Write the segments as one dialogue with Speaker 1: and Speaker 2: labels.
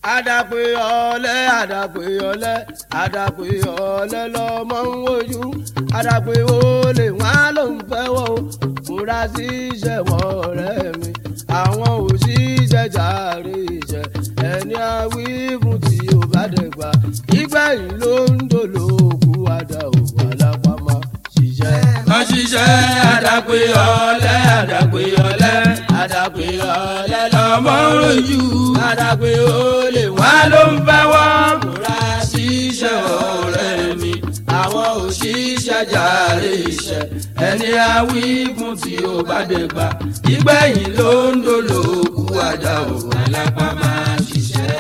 Speaker 1: àdàpè ọ̀lẹ àdàpè ọ̀lẹ àdàpè ọ̀lẹ lọmọ ń wojú àdàpè olè wọn ló ń fẹ́ wọ́ múra sí iṣẹ́ wọn ọ̀rẹ́ mi àwọn òṣìṣẹ́ jàre iṣẹ́ ẹni àwí fún tí ó bá dẹ̀gbà ìgbẹ̀yìn ló ń dòlò òkú àdá òwò alápámá ṣiṣẹ́.
Speaker 2: wọ́n ṣiṣẹ́ àdàpè ọ̀lẹ àdàpè ọ̀lẹ àdàpè ọ̀lẹ lọmọ ń rojú àdàpè olè wọn ló ń fẹ́ wọ́ múra sí iṣẹ́ ọ̀rẹ́ mi àwọn òṣìṣẹ́ jàre iṣẹ́ ẹni àwí fún tí ó bá dẹ̀gbà ìgbẹ̀yìn ló ń dòlò òkú àdá òwò alápámá ṣiṣẹ́.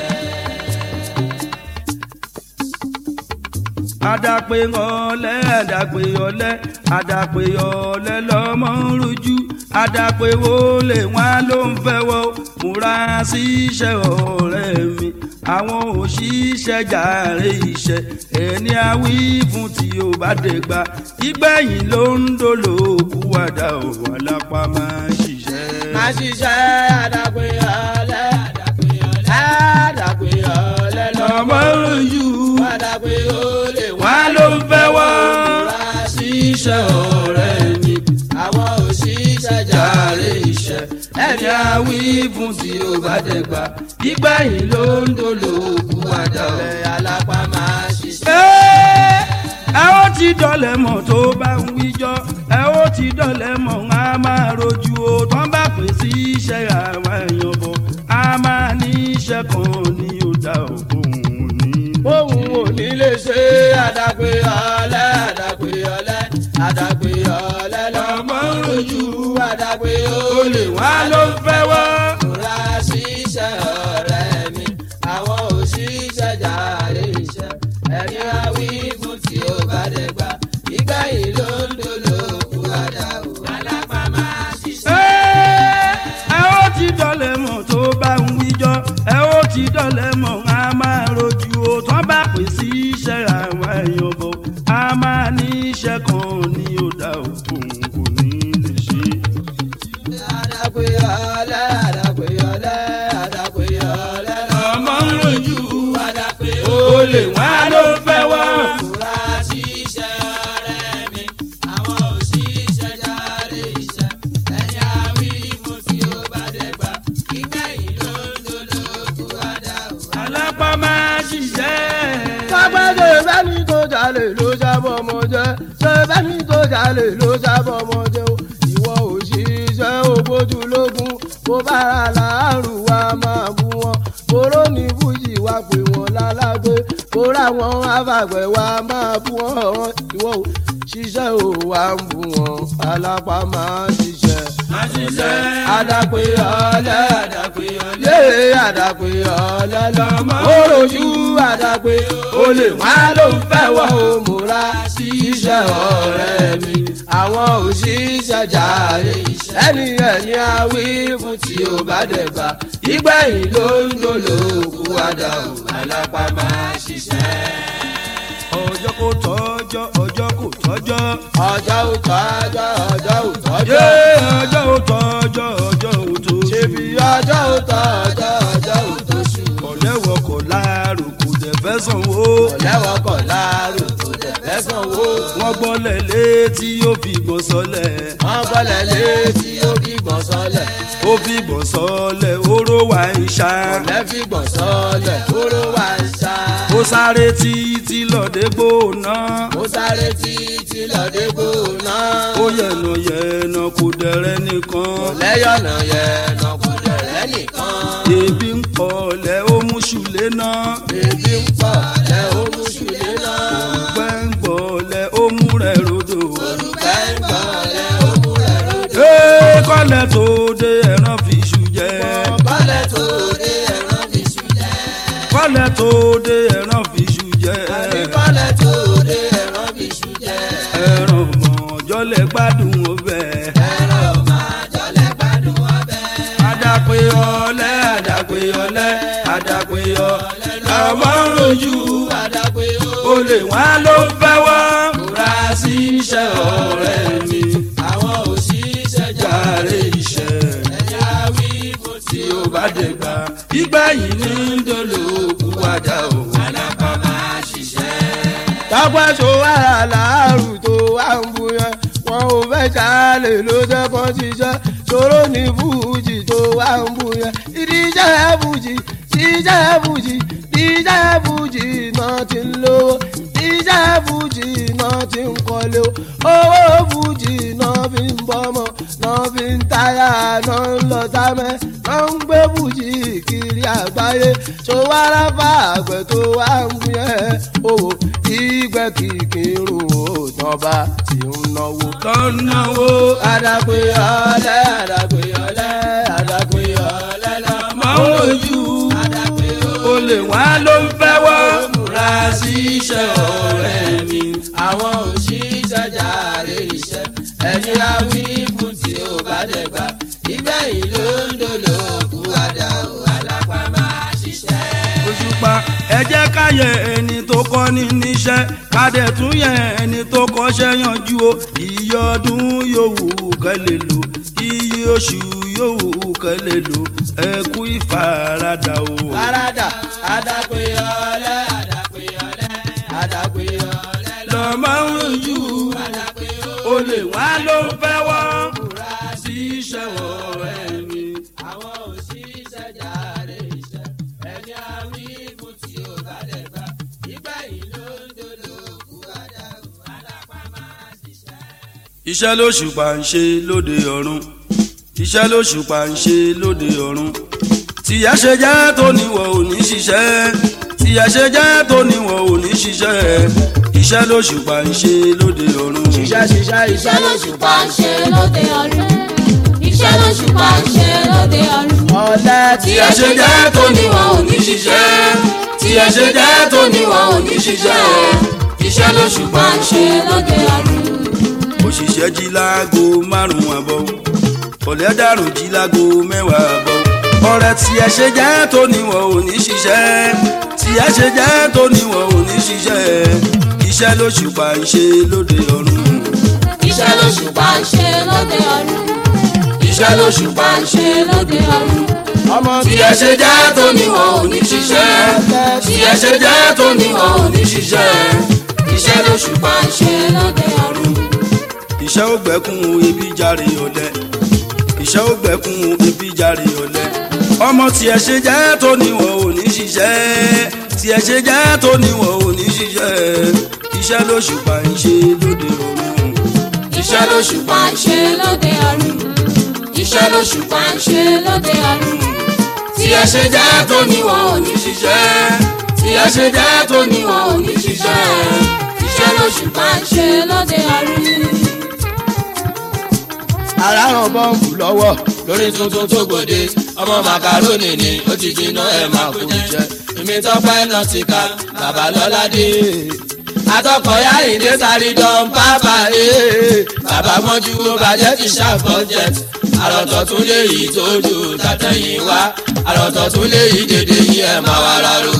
Speaker 3: àdàpè ọ̀lẹ àdàpè ọ̀lẹ àdàpè ọ̀lẹ lọmọ ń rojú àdàpè olè wọn ló ń fẹ́ wọ́ múra sí iṣẹ́ ọ̀rẹ́ mi àwọn òṣìṣẹ́ jàre iṣẹ́ ẹni àwí fún tí ó bá dẹ̀gbà ìgbẹ̀yìn ló ń dòlò òkú àdá òwò alápámá ṣiṣẹ́.
Speaker 1: má ṣiṣẹ́ àdàpè ọ̀lẹ àdàpè ọ̀lẹ
Speaker 3: lọmọ ń rojú
Speaker 1: àdàpè olè
Speaker 3: wọn ló ń fẹ́ wọ́
Speaker 1: múra sí iṣẹ́ ọ̀rẹ́ mi àwọn òṣìṣẹ́ jàre iṣẹ́
Speaker 3: ẹni àwí fún tí ó bá dẹ̀gbà ìgbẹ̀yìn ló ń dòlò òkú àdá òwò
Speaker 1: alápámá ṣiṣẹ́.
Speaker 3: ẹ ó ti dọ̀lẹ̀ mọ̀ tó bá ń wíjọ́ ẹ ó ti dọ̀lẹ̀ mọ̀ á máa rojú o tán bá pè sí iṣẹ́ àwọn èèyàn bọ̀ á máa ní iṣẹ́ kan ní ó dá òun ní.
Speaker 1: òun ò ní lè ṣe àdàpè ọ̀lẹ àdàpè ọ̀lẹ àdàpè ọ̀lẹ lọmọ ń rojú àdàpè olè
Speaker 3: wá ló ń fẹ́ wọ́.
Speaker 1: múra sí iṣẹ́ ọ̀rẹ́ mi àwọn òṣìṣẹ́ jàre iṣẹ́ ẹni àwí fún tí ó bá dẹ̀gbà ìgbẹ̀yìn ló ń dòlò òkú àdá òwò alápámá ṣiṣẹ́.
Speaker 3: ẹ ó ti dọ̀lẹ̀ mọ̀ tó bá ń wíjọ́ ẹ ó ti dọ̀lẹ̀ mọ̀ á máa rojú o tán bá pè sí iṣẹ́ àwọn èèyàn bọ̀ á máa ní iṣẹ́ kan ní ó dá òun kò ní lè ṣe.
Speaker 1: àdàpè ọ̀lẹ àdàpè ọ̀lẹ àdàpè ọ̀lẹ
Speaker 3: ọmọ ń rojú
Speaker 1: àdàpè
Speaker 3: olè wá ló ń fẹ́ wọ́.
Speaker 1: múra sí iṣẹ́ ọ̀rẹ́ mi àwọn òṣìṣẹ́ jàre iṣẹ́ ẹni àwí fún tí ó bá dẹ̀gbà ìgbẹ̀yìn ló ń dòlò òkú àdá òwò
Speaker 3: alápámá ṣiṣẹ́.
Speaker 1: sábẹ́dẹ̀ bẹ́ni tó jalè ló jábọ̀ ọmọ jẹ́ ṣé bẹ́ni tó jalè ló jábọ̀ ọmọ jẹ́ o ìwọ òṣìṣẹ́ ògbójúlógún bó bára láàrú wa máa bú wọn kóró ní fújì wá pé wọn lálágbé kóró àwọn afàgbẹ̀ wa máa bú wọn ìwọ òṣìṣẹ́ ò wá ń bú wọn alápámá ṣiṣẹ́.
Speaker 3: má ṣiṣẹ́.
Speaker 1: àdàpè ọ̀lẹ
Speaker 3: àdàpè ọ̀lẹ.
Speaker 1: yé àdàpè ọ̀lẹ lọmọ òròjú àdàpè olè wá ló ń fẹ́ wọ́ o múra sí iṣẹ́ ọ̀rẹ́ mi àwọn òṣìṣẹ́ jàre iṣẹ́ ẹni àwí fún tí ó bá dẹ̀gbà ìgbẹ̀yìn ló ń dòlò òkú àdá òwò alápámá ṣiṣẹ́.
Speaker 3: ọjọ́ kò tọ́jọ́ ọjọ́ kò tọ́jọ́.
Speaker 1: ọjọ́ ò tọ́jọ́ ọjọ́ ò tọ́jọ́.
Speaker 3: yé ọjọ́ ò tọ́jọ́ ọjọ́ ò tó.
Speaker 1: ṣèbí ọjọ́ ò tọ́jọ́ ọjọ́ ò tó ṣù.
Speaker 3: ọ̀lẹ́wọ̀ kọ̀ láàrò kò dẹ̀ fẹ́ sanwó.
Speaker 1: ọ̀lẹ́wọ̀ kọ̀ láàrò kò dẹ̀ fẹ́ sanwó.
Speaker 3: wọ́n gbọ́lẹ̀ létí ó fi gbọ̀n sọlẹ̀.
Speaker 1: wọ́n gbọ́lẹ̀ létí ó fi gbọ̀n sọlẹ̀.
Speaker 3: ó fi gbọ̀n sọlẹ̀ oró wa ń ṣá.
Speaker 1: ọ̀lẹ́ fi gbọ̀n sọlẹ̀ oró wa ń ṣá.
Speaker 3: ó sáré títí lọ́dẹ gbóná.
Speaker 1: ó sáré títí lọ́dẹ gbóná.
Speaker 3: ó yẹ̀nà yẹ̀nà kò dẹ̀rẹ́ nìkan.
Speaker 1: ọ̀lẹ́yọ̀nà yẹ̀nà kò dẹ̀rẹ́ nìkan.
Speaker 3: ebi ń pọ̀lẹ́ ó mú ṣùlẹ̀ náà.
Speaker 1: ebi ń pọ̀lẹ́ ó mú ṣùlẹ̀ náà.
Speaker 3: òrùgbẹ́ ń gbọ̀lẹ̀ ó mú rẹ̀ rodò.
Speaker 1: òrùgbẹ́ ń gbọ̀lẹ̀ ó mú rẹ̀ rodò.
Speaker 3: kọ́lẹ̀ tó dé ẹran fi ṣù jẹ.
Speaker 1: kọ́lẹ̀ tó dé ẹran fi ṣù jẹ.
Speaker 3: kọ́lẹ̀ tó dé ẹran fi ṣù jẹ.
Speaker 1: àbí kọ́lẹ̀ tó dé ẹran fi ṣù jẹ.
Speaker 3: ẹran mọ̀ọ́jọ́ lẹ gbádùn ọbẹ̀.
Speaker 1: ẹran mọ̀ọ́jọ́ lẹ gbádùn ọbẹ̀.
Speaker 3: àdàpè ọ̀lẹ àdàpè ọ̀lẹ àdàpè ọ̀lẹ lọ́mọ ń rojú.
Speaker 1: àdàpè
Speaker 3: olè wá ló ń fẹ́ wọ́. múra sí iṣẹ́ ọ̀rẹ́ mi
Speaker 1: àwọn òṣìṣẹ́
Speaker 3: jàre iṣẹ́.
Speaker 1: ẹ̀yà wí fún tí ó bá
Speaker 3: bá dẹ̀gbà ìgbà yìí ní dolóògùn wájà o. alápá máa ṣiṣẹ́.
Speaker 1: tọ́pẹ́ tó wà láàrú tó wà ń bu yẹn wọn ò fẹ́ jalè ló jẹ́ kán ṣiṣẹ́ ṣòro ní fújì tó wà ń bu yẹn ìdíjẹ́ fújì díjẹ́ fújì díjẹ́ fújì náà ti ń lówó díjẹ́ fújì náà ti ń kọ́lé o owó fújì náà fi ń bọ́mọ náà fi ń táyà náà ń lọ sámẹ́ náà ń gbé fújì kiri àgbáyé ṣòwárà fàgbẹ́ tó wà ń bu yẹn owó ìgbẹ́ kìkìrù òtọ́ba tí ń náwó.
Speaker 3: tó ń náwó
Speaker 1: àdàpè ọ̀lẹ àdàpè ọ̀lẹ àdàpè ọ̀lẹ lọ́mọ ojú.
Speaker 3: olè wá ló ń fẹ́ wọ́. múra sí iṣẹ́ ọ̀rẹ́ mi.
Speaker 2: àwọn òṣìṣẹ́ jàre iṣẹ́ ẹni àwí fún tí ó bá dẹ̀gbà ìgbẹ̀yìn ló ń dolóògùn wájà o. alápá máa ṣiṣẹ́.
Speaker 3: Òṣùpá ẹ jẹ́ ká yẹ ẹni tó kọ́ ní níṣẹ́ ká dẹ̀ tún yẹ ẹni tó kọ́ṣẹ́ yanjú o. iye ọdún yòówù kẹ́ lè lò iye oṣù yòówù kẹ́ lè lò ẹ kú ìfaradà o.
Speaker 2: farada àdàpè ọ̀lẹ àdàpè ọ̀lẹ àdàpè ọ̀lẹ
Speaker 3: lọ́mọ ń rojú olè wá ló ń fẹ́ wọ́.
Speaker 2: múra
Speaker 3: sí iṣẹ́ ọ̀rẹ́ mi.
Speaker 2: àwọn òṣìṣẹ́ jàre iṣẹ́ ẹni àwí fún tí ó bá dẹ̀gbà ìgbẹ̀yìn ló ń dolóògùn wájà o. alápá máa ṣiṣẹ́.
Speaker 3: iṣẹ́ lóṣùpá ń ṣe lóde ọ̀run iṣẹ́ lóṣùpá ń ṣe lóde ọ̀run tìyà ṣe jẹ́ tó níwọ̀ ò ní ṣiṣẹ́ tìyà ṣe jẹ́ tó níwọ̀ ò ní ṣiṣẹ́ iṣẹ́ lóṣùpá ń ṣe lóde ọ̀run.
Speaker 1: ṣiṣẹ́ ṣiṣẹ́
Speaker 4: iṣẹ́ lóṣùpá ń ṣe lóde ọ̀run iṣẹ́ lóṣùpá ń ṣe lóde ọ̀run.
Speaker 1: ọ̀lẹ
Speaker 3: tìyà ṣe jẹ́ tó níwọ̀ ò ní ṣiṣẹ́ tìyà ṣe jẹ́ tó níwọ̀ ò ní ṣiṣẹ́ iṣẹ́ lóṣùpá ń ṣe
Speaker 4: lóde ọ̀run.
Speaker 3: òṣìṣẹ́ jí láago márùn-ún àbọ̀ ọ̀lẹ dàrú jí láago mẹ́wàá àbọ̀ ọ̀rẹ́ tí ẹ ṣe jẹ́ tó níwọ̀n ò ní ṣiṣẹ́ tí ẹ ṣe jẹ́ tó níwọ̀n ò ní ṣiṣẹ́ iṣẹ́ lóṣùpá ń ṣe lóde ọ̀run.
Speaker 4: iṣẹ́ lóṣùpá ń ṣe lóde ọ̀run iṣẹ́ lóṣùpá ń ṣe lóde ọ̀run.
Speaker 1: ọmọ
Speaker 3: tí ẹ ṣe jẹ́ tó níwọ̀n ò ní ṣiṣẹ́ tí ẹ ṣe jẹ́ tó níwọ̀n ò ní ṣiṣẹ́ iṣẹ́ lóṣùpá ń ṣe
Speaker 4: lóde ọ̀run.
Speaker 3: iṣẹ́ ó gbẹ́kún ebi jàre ọ̀lẹ iṣẹ́ ó gbẹ́kún ebi jàre ọ̀lẹ ọmọ tí ẹ ṣe jẹ́ tó níwọ̀n ò ní ṣiṣẹ́ tí ẹ ṣe jẹ́ tó níwọ̀n ò ní ṣiṣẹ́ iṣẹ́ lóṣùpá ń ṣe lóde ọ̀run.
Speaker 4: iṣẹ́ lóṣùpá ń ṣe lóde ọ̀run iṣẹ́ lóṣùpá ń ṣe lóde ọ̀run.
Speaker 3: tí ẹ ṣe jẹ́ tó níwọ̀n ò ní ṣiṣẹ́ tí ẹ ṣe jẹ́ tó níwọ̀n ò ní ṣiṣẹ́
Speaker 4: iṣẹ́ lóṣùpá ń ṣe lóde ọ̀run.
Speaker 1: ara ràn bọ́ǹbù lọ́wọ́
Speaker 2: lórí tuntun tó gbòde ọmọ màkàrónì ni ó ti jiná ẹ máa kó jẹ èmi tọpẹ́ náà ti ka bàbá lọ́ládé atọkọ̀yà ìdè sáré dán pápá bàbá mọ́jú ló bàjẹ́ ti ṣàfọ́jẹ́ àròtọ̀ tún lè yí tójú tàtẹ̀yìn wá àròtọ̀ tún lè yí dédé yí ẹ̀ máa wá rárú.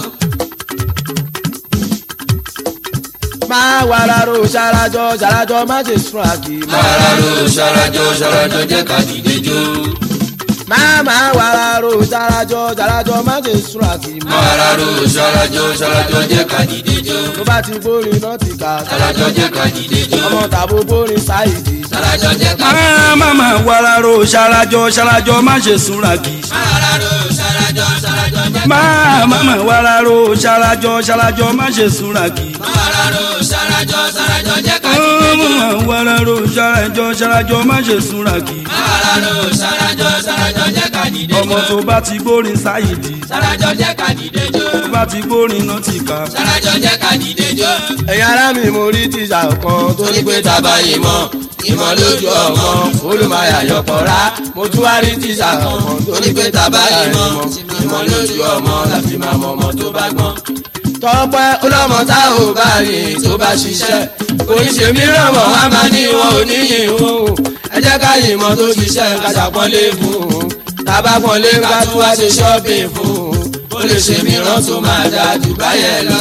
Speaker 1: máa wàrà ro ṣarajọ ṣarajọ má ṣe sùn àkì.
Speaker 2: máa rárú ṣarajọ ṣarajọ jẹ́ ká dìde jó.
Speaker 1: máa wàrà ro ṣarajọ ṣarajọ má ṣe sùn àkì.
Speaker 2: máa rárú ṣarajọ ṣarajọ jẹ́ ká dìde jó.
Speaker 1: tó bá ti gbórin náà ti kà.
Speaker 2: ṣarajọ jẹ́ ká dìde jó.
Speaker 1: ọmọ tàbó gbórin sáìdì.
Speaker 2: ṣarajọ jẹ́ ká dìde jó.
Speaker 3: máma wàràrò ṣarajọ ṣarajọ má ṣe súnra kì í.
Speaker 2: máa rárú ṣarajọ ṣarajọ jẹ́ ká dìde jó.
Speaker 3: máma wàràrò ṣarajọ ṣarajọ má ṣe súnra kì í.
Speaker 2: máa rárú ṣarajọ ṣarajọ jẹ́ ká dìde jó.
Speaker 3: máma wàràrò ṣarajọ ṣarajọ má ṣe súnra kì í.
Speaker 2: máa rárú ṣarajọ ṣarajọ jẹ́ ká dìde jó.
Speaker 3: ọmọ tó bá ti gbórin sáyìdì
Speaker 2: ṣarajọ jẹ́ ká dìde jó.
Speaker 3: tó bá ti gbórin náà ti kà.
Speaker 2: ṣarajọ jẹ́ ká dìde jó.
Speaker 1: ẹ̀yin ará mi mo rí tíṣà kan tó ní pé
Speaker 2: tábà ìmọ̀ ìmọ̀ lójú ọmọ olùmọ̀ọ́yà yọpọ̀ra mo tún wá rí tíṣà kan tó ní pé tábà ìmọ̀ ìmọ̀ lójú ọmọ láti máa mọ ọmọ tó bá gbọ́n.
Speaker 1: tọ́pẹ́
Speaker 2: ọlọ́mọ tá ò bá rìn tó bá ṣiṣẹ́ oníṣe mìíràn mọ̀ wá máa ní wọn ò níyìn o ẹ jẹ́ ká yìnbọn tó ṣiṣẹ́ ká ṣàpọ́nlé fún un tábà pọ́nlé ká tún wá ṣe ṣọ́ọ̀bìn fún un ó lè ṣe mìíràn tó máa dáa jù báyẹn lọ.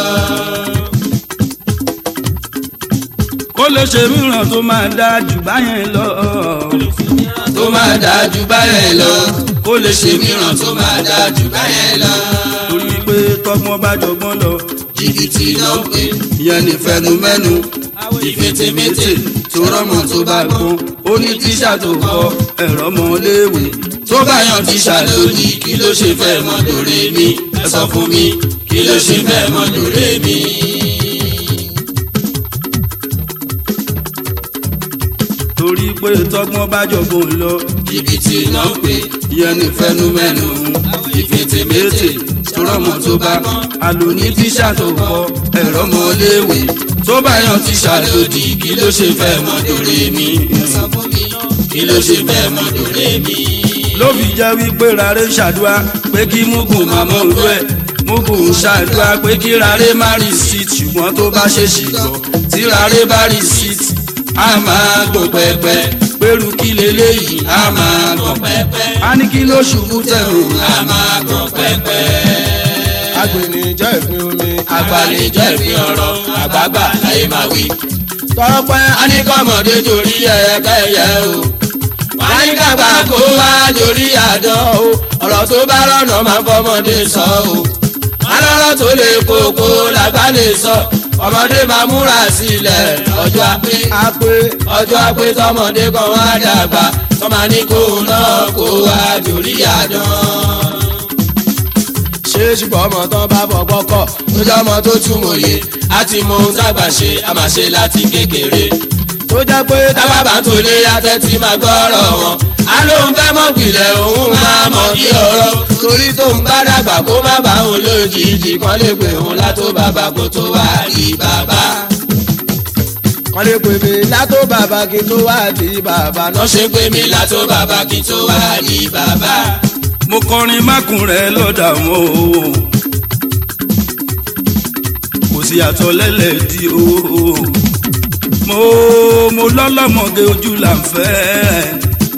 Speaker 3: kó lè ṣe mìíràn tó máa dáa jù báyẹn lọ.
Speaker 2: tó máa dáa jù báyẹn lọ. ó lè ṣe mìíràn tó máa dáa jù báyẹn lọ.
Speaker 3: torí pé tọ́gbọ́n bá jọgbọ́n lọ.
Speaker 2: jìbìtì ló ń pè ìyẹn ní fẹnumẹ́nu ìfètèmétè tó rọ́mọ tó bá gbọ́n ó ní tíṣà tó kọ ẹ̀rọ ọmọléèwé tó bá yan tíṣà lódì kí ló ṣe fẹ́ mọ́ dòrè mi ẹ sọ fún mi kí ló ṣe fẹ́ mọ́ dòrè mi.
Speaker 3: torí pé tọ́gbọ́n bá jọgbọ́n lọ.
Speaker 2: jìbìtì náà ń pè ìyẹn ní fẹnumẹ́nu ìfètèmétè tó rọ́mọ tó bá gbọ́n àlò ní tíṣà tó kọ ẹ̀rọ ọmọléèwé tó bá yan tíṣà lòdì kí ló ṣe fẹ́ mọ́ dòrè mi kí ló ṣe fẹ́ mọ́ dòrè mi.
Speaker 3: ló fi jẹ́ wípé rárá ṣàdúrà pé kí mugun máa mọ̀ òru ẹ̀ mugun ṣàdúrà pé kí rárá má rí síìtì ṣùgbọ́n tó bá ṣe ṣìgbọ́ tí rárá bá rí síìtì a máa gbọ̀n pẹ́pẹ́ pẹ̀lú kí leléyìí a máa gbọ̀n pẹ́pẹ́ a ní kí ló ṣubú tẹ̀rù a máa gbọ̀n pẹ́pẹ́.
Speaker 1: agbẹnijẹ́ ìpín omi
Speaker 2: agbanijẹ́ ìpín ọ̀rọ̀ àgbààgbà láyé máa wí.
Speaker 1: tọ́pẹ́
Speaker 2: anikọ́mọdé torí ẹ̀ẹ́kẹ́yẹ o anikàgbà kó wá torí àdán o ọ̀rọ̀ tó bá rọ̀nà máa fọmọdé sọ o alọ́rọ̀ tó lè kókó làgbà lè sọ ọmọdé máa múra sílẹ̀ ọjọ́ àpé ọjọ́ àpé tọmọdé kan wá dàgbà tọ́mọ ní kó náà kó wá torí àdán.
Speaker 1: ṣé ṣùgbọ́n ọmọ tán bá bọ̀ gbọ́kọ̀
Speaker 2: lójú ọmọ tó túmọ̀ yé a ti mọ ohun tágbà ṣe a máa ṣe láti kékeré.
Speaker 1: tó jẹ́ pé
Speaker 2: tábà bá tó lé yàtẹ̀ tí máa gbọ́rọ̀ wọn. a ló ń fẹ́ mọ̀ pìlẹ̀ òun máa mọ̀ kí ọ̀rọ̀ torí tó ń bá dàgbà kó má bá òun lójijì kan lè pè òun látó bàbá kó tó wá rí bàbá.
Speaker 1: kan lè pè mí látó bàbá kí tó wá di bàbá náà.
Speaker 2: wọ́n ṣe pè mí látó bàbá kí tó wá rí bàbá.
Speaker 3: mo kọrin mákùn rẹ lọ́dà wọn o kò sí àtọ̀lẹ́lẹ̀ di o mo lọ́lọ́mọge ojú là ń fẹ́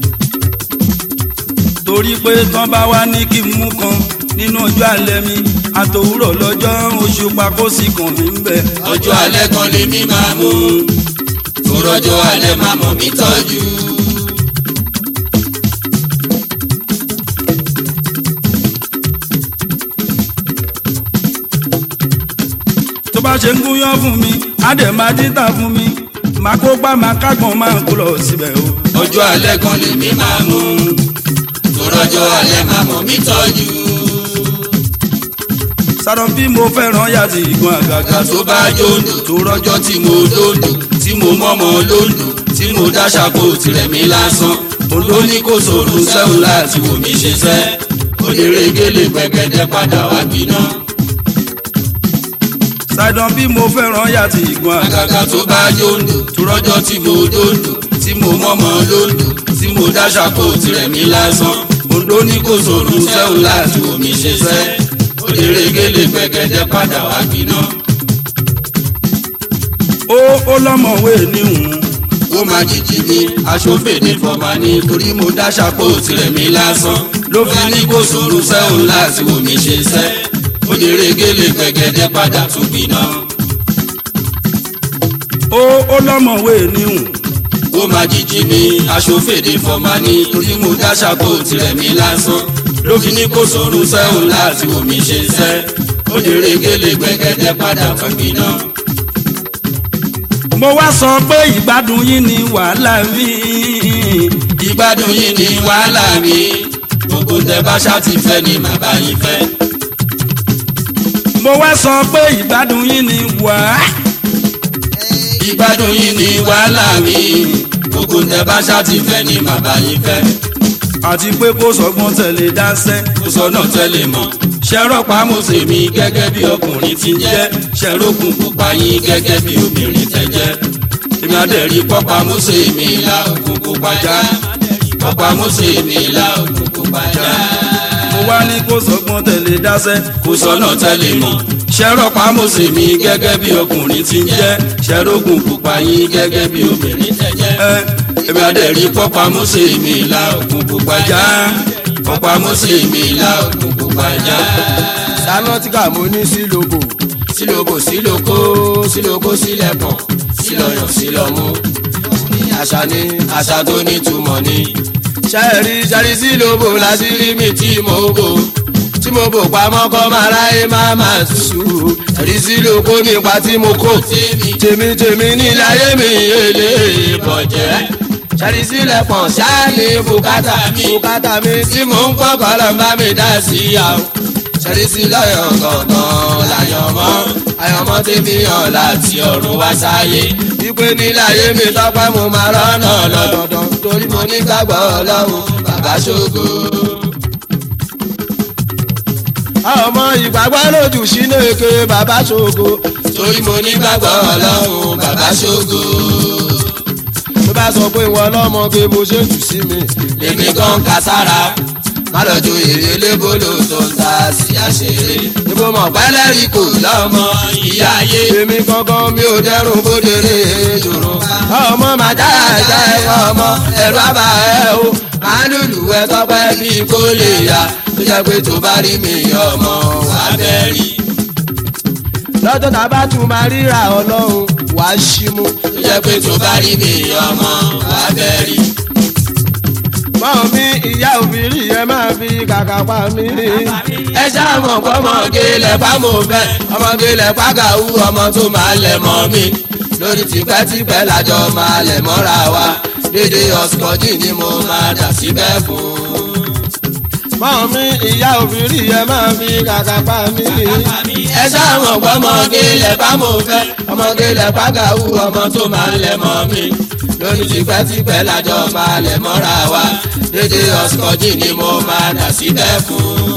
Speaker 3: torí pé tán bá wá ní kí n mú kan nínú ọjọ́ alẹ́ mi àtòwúrọ̀ lọ́jọ́ oṣù pakó sí kan mi ń bẹ̀.
Speaker 2: ọjọ́ alẹ́ kan lèmi máa mú torọ́jọ́ alẹ́ máa mọ̀ mí tọ́jú.
Speaker 3: tó bá ṣe ń gúnyán fún mi á dẹ̀ máa dídà fún mi máa kó gbá máa kágbọ̀n máa ń kú lọ síbẹ̀ o.
Speaker 2: ọjọ́ alẹ́ kan lèmi máa mú torọ́jọ́ alẹ́ máa mọ̀ mí tọ́jú.
Speaker 3: sàrọ̀ bí mo fẹ́ràn yàtì ìgbọ̀n àgàgà
Speaker 2: tó bá jòndò tó rọ́jọ́ tí mo lòdò tí mo mọ́mọ́ lòdò tí mo dáṣà kó tirẹ̀ mi lásán olóní kò sòrò sẹ́wọ̀n láti wò mí ṣe sẹ́ onírègélé gbẹ̀gẹ́dẹ́ padà wá gbiná.
Speaker 3: sàdán bí mo fẹ́ràn yàtì ìgbọ̀n
Speaker 2: àgàgà tó bá jòndò tó rọ́jọ́ tí mo lòdò tí mo mọ́mọ́ lòdò tí mo dáṣà kó tirẹ̀ mi lásán olóní kò sòrò sẹ́wọ̀n láti wò mí ṣe sẹ́ onírègélé gbẹ̀gẹ́dẹ́ padà wá gbiná.
Speaker 3: ó lọ́mọ̀wé níhùn
Speaker 2: ó máa jìjì mi aṣọ́fèdè fọba ní torí mo dáṣà kó tirẹ̀ mi lásán ló fi ní kó sòrò sẹ́wọ̀n láti wò mí ṣe sẹ́ onírègélé gbẹ̀gẹ́dẹ́ padà tún gbiná.
Speaker 3: ó lọ́mọ̀wé níhùn
Speaker 2: ó máa jìjì mi aṣọ́fèdè fọba ní torí mo dáṣà kó tirẹ̀ mi lásán ló fi ní kó sòrò sẹ́wọ̀n láti wò mí ṣe sẹ́ onírègélé gbẹ̀gẹ́dẹ́ padà tún gbiná.
Speaker 3: mo wá sọ pé ìgbádùn yín ni wàhálà mi.
Speaker 2: ìgbádùn yín ni wàhálà mi gbogbo tẹ bá ṣá ti fẹ́ ni màbá yín fẹ́.
Speaker 3: mo wá sọ pé ìgbádùn yín ni
Speaker 2: ìgbádùn yín ni wàhálà mi gbogbo tẹ bá ṣá ti fẹ́ ni màbá yín fẹ́.
Speaker 3: àti pé kó sọgbọ́n tẹ̀lé dáṣẹ́
Speaker 2: kó sọ́nà tẹ́lẹ̀ mọ́ ṣẹ́rọ́pá mọ̀sẹ̀ mi gẹ́gẹ́ bí ọkùnrin ti jẹ́ ṣẹ́rókùn pupa yín gẹ́gẹ́ bí obìnrin tẹ jẹ́. èmi àdẹ̀rí pọ́pá mọ̀sẹ̀ mi la òkun pupa já pọ́pá mọ̀sẹ̀ mi la òkun pupa já.
Speaker 3: mo wá ní kó sọgbọ́n tẹ̀lé dáṣẹ́
Speaker 2: kó sọ́nà tẹ́lẹ̀ mọ́ ṣẹ́rọ́pá mọ̀sẹ̀ mi gẹ́gẹ́ bí ọkùnrin ti jẹ́ ṣẹ́rókùn pupa yín gẹ́gẹ́ bí obìnrin tẹ jẹ́. èmi àdẹ̀rí pọ́pá mọ̀sẹ̀ mi la òkun pupa já pọ́pá mọ̀sẹ̀ mi la òkun pupa já.
Speaker 1: sanọtika mo ní sílòbò
Speaker 2: sílòbò sílòkó sílòkó sílẹ̀pọ̀ sílọ̀yàn sílọ̀mú.
Speaker 1: àṣà ni
Speaker 2: àṣà tó nítumọ̀ ni
Speaker 1: ṣẹ́rí sí lóbò láṣírí mi tí mo bò pamọ́ kọ́ máa ráyé máa máa tutù ẹ̀rí sí lóko nípa tí mo kó tèmi nílé ayé mi èlé bọ̀jẹ́ ṣẹ́rí sílẹ̀ pọ̀n ṣáàní bùkátà mi tí mò ń pọ̀ kọ́ lọ́n bá mi dá sí àwọn ṣẹ́rí sí lọ́yọ̀ kọ̀ọ̀kan àyànmọ́ tèmi hàn láti ọ̀run wá sáyé wípé nílé ayé mi tọ́pẹ́ mo máa rọ́nà lọ́dọọdọ torí mo nígbàgbọ́ Ọlọ́run bàbá ṣògo. ọmọ ìgbàgbọ́ lójú sínú èké bàbá ṣògo torí mo nígbàgbọ́ Ọlọ́run bàbá ṣògo. tó bá sọ pé ìwọ ọlọ́mọge mo ṣe jù sí mi lèmi kan kà sára má lọ ju èrè lébólò tó ń ta sí àṣírí níbo mọ̀ pẹ́lẹ́rì kò lọ́mọ ìyá ayé èmi gangan mi ò dẹ́rùn bódèrè dùrùn ọmọ máa já ẹ̀kọ́ ọmọ ẹ̀rọ àbá ẹ̀ o máa lùlù ẹ̀ tọ́pẹ́ bí kò lè yá tó jẹ́ pé tó bá rí mi ọmọ wà bẹ́ẹ̀ rí. lọ́jọ́ tá a bá tún máa ríra Ọlọ́run wàá ṣímú tó jẹ́ pé tó bá rí mi ọmọ wà bẹ́ẹ̀ rí. mọ́ mi ìyá òbírí ẹ máa fi kàkà pa mí. ẹ ṣáàmọ̀ pọ́mọge lẹ́pà mo fẹ́ ọmọge lẹ́pà gàwú ọmọ tó máa lẹ̀ mọ́ mi lórí tipẹ́tipẹ́ lájọ máa lẹ̀ mọ́ra wa dédé ọ̀sùnkọ́jì ni mo máa dà síbẹ̀ fún. mọ́ mi ìyá òbírí ẹ máa fi kàkà pa mí. ẹ ṣáàmọ̀ pọ́mọge lẹ́pà mo fẹ́ ọmọge lẹ́pà gàwú ọmọ tó máa lẹ̀ mọ́ mi lórí tipẹ́tipẹ́ lájọ máa lẹ̀ mọ́ra wa dédé ọ̀sùnkọ́jì ni mo máa dà síbẹ̀ fún.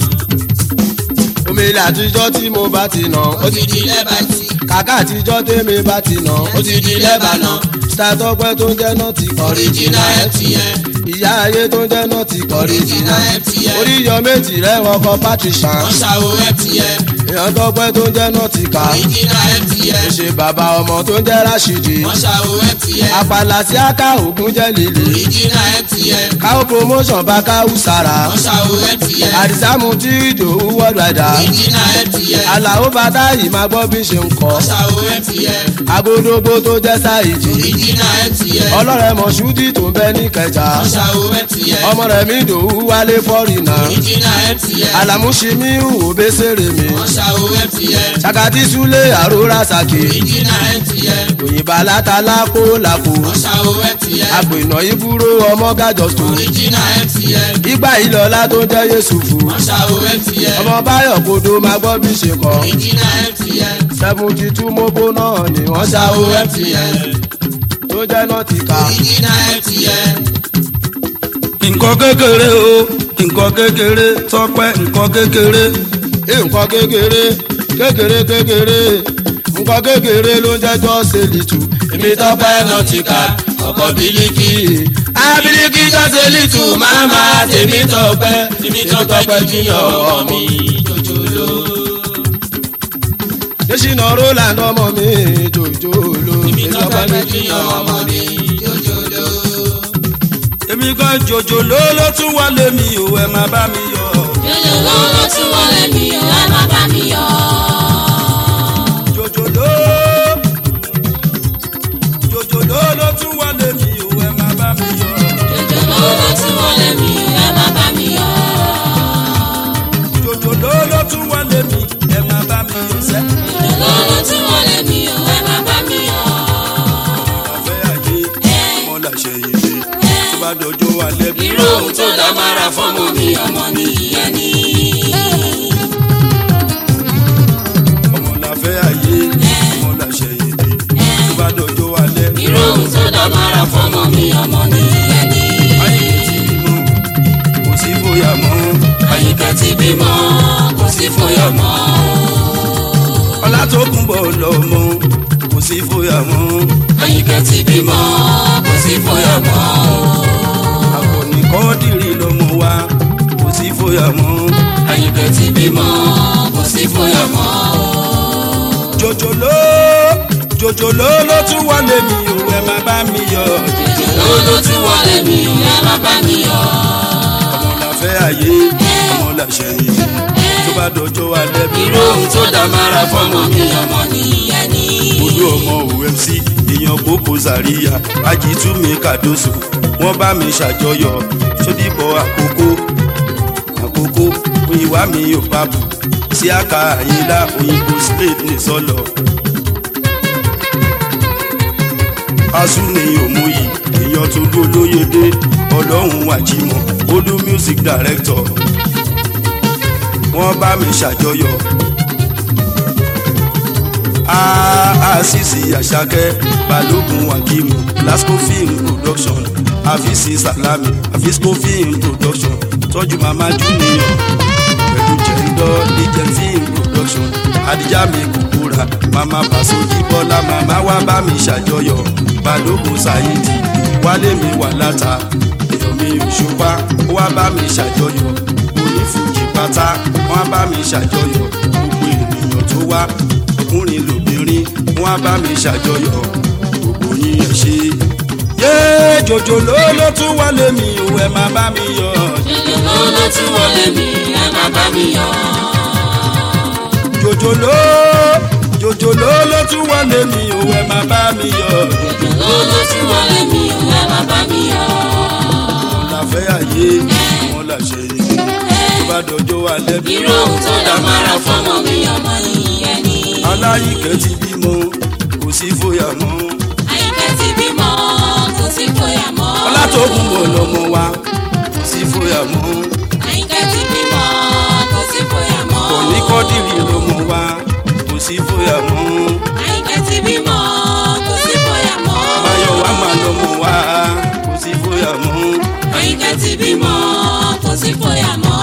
Speaker 1: omi ilẹ̀ àtijọ́ tí mo bá ti nà ó ti di lẹ́bàá tí. kàkà àtijọ́ tèmi bá ti nà ó ti di lẹ́bàá náà. sítátọ́pẹ́ tó ń jẹ́ náà ti kọ́
Speaker 2: original MTN.
Speaker 1: ìyá ayé tó ń jẹ́ náà ti kọ́
Speaker 2: original MTN.
Speaker 1: oríyọ méjì rẹ̀ ọkọ Patricia.
Speaker 2: wọ́n ṣàwọ̀ MTN.
Speaker 1: èèyàn tọ́pẹ́ tó ń jẹ́ náà ti kà.
Speaker 2: original MTN.
Speaker 1: ṣe bàbá ọmọ tó ń jẹ́ Rashidi.
Speaker 2: wọ́n ṣàwọ̀ MTN.
Speaker 1: àpàlà tí a ká ògùn jẹ́ líle.
Speaker 2: original MTN.
Speaker 1: káwó promotion bá káwó sára.
Speaker 2: wọ́n ṣàwọ̀ MTN.
Speaker 1: àdìsámù tí ìdòwú wọ́dọ̀dà.
Speaker 2: original MTN.
Speaker 1: àlàó bàtà yìí máa gbọ́ bí ṣe ń kọ́.
Speaker 2: wọ́n ṣàwọ̀ MTN.
Speaker 1: agodogbo tó jẹ́ sáìjì.
Speaker 2: original MTN.
Speaker 1: ọlọ́rẹ̀ mọ̀ṣúdì tó ń bẹ ní Ìkẹjà.
Speaker 2: wọ́n ṣàwọ̀ MTN.
Speaker 1: ọmọ rẹ̀ mi ìdòwú wálé fọ́rìnà.
Speaker 2: original MTN.
Speaker 1: àlàmúṣimí òbésèrè mi.
Speaker 2: wọ́n ṣàwọ̀ MTN.
Speaker 1: ṣàkàtì súlé àrórà sàkè.
Speaker 2: original MTN.
Speaker 1: òyìnbá látàlá kó làkó.
Speaker 2: wọ́n ṣàwọ̀ MTN.
Speaker 1: àpènà ìbúrò ọmọ gàjọ tó.
Speaker 2: original MTN.
Speaker 1: ìgbà ìlọlá tó jẹ́ Yéṣùfù.
Speaker 2: wọ́n ṣàwọ̀ MTN.
Speaker 1: ọmọ báyọ̀ kodo máa gbọ́ bí ṣe kọ́.
Speaker 2: original MTN.
Speaker 1: 72 mọ́bó náà ni wọ́n ṣàwọ̀ MTN tó jẹ́ náà ti kà.
Speaker 2: original MTN.
Speaker 3: nǹkan kékeré o nǹkan kékeré Tọ́pẹ́ nǹkan kékeré.
Speaker 1: nǹkan kékeré nǹkan kékeré ló ń jẹ́jọ́ ṣe lìtù.
Speaker 2: èmi Tọ́pẹ́ náà ti kà ọkọ̀ bílíkì. abiliki tó ṣe lìtù máma tèmi Tọ́pẹ́ junior ọmọ mi jòjòló.
Speaker 1: Désínà Roland ọmọ mi jòjòló.
Speaker 2: èmi Tọ́pẹ́ junior ọmọ mi jòjòló.
Speaker 3: èmi kan jòjòló ló tún wọlé mi ò ẹ má bá mi yọ̀.
Speaker 4: jòjòló ló tún wọlé mi ò ẹ má bá mi yọ̀.
Speaker 3: jòjòló ló tún wọlé mi ò ẹ má bá mi yọ̀.
Speaker 4: jòjòló ló tún wọlé mi ò ẹ má bá mi yọ̀.
Speaker 3: jòjòló ló tún wọlé mi ẹ má bá mi yọ̀ sẹ́.
Speaker 4: jòjòló ló tún wọlé mi ò ẹ má bá mi yọ̀.
Speaker 3: àfẹ́ ayé ọmọ làṣẹ yìí dé tó bá dọjọ́ alẹ́ bí.
Speaker 4: irú ohun tó dá mára fọ́mọ mi ọmọ ni ìyẹn ni.
Speaker 3: ọmọ làfẹ́ ayé ọmọ làṣẹ yìí dé tó bá dọjọ́ alẹ́.
Speaker 4: irú ohun tó dá mára fọ́mọ mi ọmọ ni ìyẹn ni.
Speaker 3: Àyìnkẹ́ ti bímọ kò sí fòyà mọ́.
Speaker 4: Àyìnkẹ́ ti bímọ kò sí fòyà mọ́.
Speaker 3: Ọlátòkùnbọ̀ lọ́mọ kò sí fòyà mọ́.
Speaker 4: Àyìnkẹ́ ti bímọ kò sí fòyà mọ́.
Speaker 3: Àkànní Kọ́dìrì lọ́mọ wa kò sí fòyà mọ́.
Speaker 4: Àyìnkẹ́ ti bímọ kò sí fòyà mọ́.
Speaker 3: Jòjòló ló tún wọlé mi ò ẹ má bá mi yọ̀.
Speaker 4: jòjòló ló tún wọlé mi ò ẹ má bá mi yọ̀.
Speaker 3: ọmọ làfẹ́ ayé ọmọ làṣẹ yìí tó bá dọjọ́ alẹ́ bí.
Speaker 4: irú ohun tó dá mára fọ́mọ mi ọmọ ni ìyẹn ni.
Speaker 3: olú ọmọ OMC èèyàn Koko Zaria Ajitumi Cardoso wọ́n bá mi ṣàjọyọ̀ Ṣódìbọ̀ àkókò ìwà mi ò pabù sí àkà àyílá òyìnbó slade ní sọ́lọ̀. Asúnì òmùyí èèyàn tó gbólóyèdè ọlọ́run àjìmọ̀ olú music director wọ́n bá mi ṣàjọyọ̀. Àṣìṣì Àṣàkẹ́ Balógun Akimu Lasco film production Afisi Salami Afisco film production tọ́jú Mama Junior pẹ̀lú jẹ̀ndọ́ legend film production Adijami Kukura Mama Pasoji Bọ́lá mama wá bá mi ṣàjọyọ̀ Balógun Saidi Wálé mi wà láta èèyàn mi Òṣùpá wá bá mi ṣàjọyọ̀ onífújì pátá wá bá mi ṣàjọyọ̀ gbogbo ènìyàn tó wá ọkùnrin lóbìnrin wọ́n bá mi ṣàjọyọ̀ gbogbo yín ẹ ṣé. yé jòjòló ló tún wọlé mi ò ẹ má bá mi yọ̀.
Speaker 4: jòjòló ló tún wọlé mi ẹ má bá mi yọ̀.
Speaker 3: jòjòló ló tún wọlé mi ò ẹ má bá mi yọ̀.
Speaker 4: jòjòló ló tún wọlé mi ò ẹ má bá mi yọ̀.
Speaker 3: wọn là fẹ́ àyè wọn là ṣe igi tó bá dọjọ́ alẹ́ bí.
Speaker 4: irú ohun tó dá mára fọmọ mi ọmọ yìí ẹni.
Speaker 3: Aláyìíkẹ́ ti bímọ kò sí fòyà mọ́.
Speaker 4: Àyìnkẹ́ ti bímọ kò sí fòyà mọ́.
Speaker 3: Ọlátòkun bọ̀ lọ́mọ wa kò sí fòyà mọ́.
Speaker 4: Àyìnkẹ́ ti bímọ kò sí fòyà mọ́.
Speaker 3: Kọ̀ní Kọ́dìrì lọ́mọ wa kò sí fòyà mọ́.
Speaker 4: Àyìnkẹ́ ti bímọ kò sí fòyà mọ́.
Speaker 3: Máyọ̀wá máa lọ́mọ wa kò sí fòyà mọ́.
Speaker 4: Àyìnkẹ́ ti bímọ kò sí fòyà mọ́.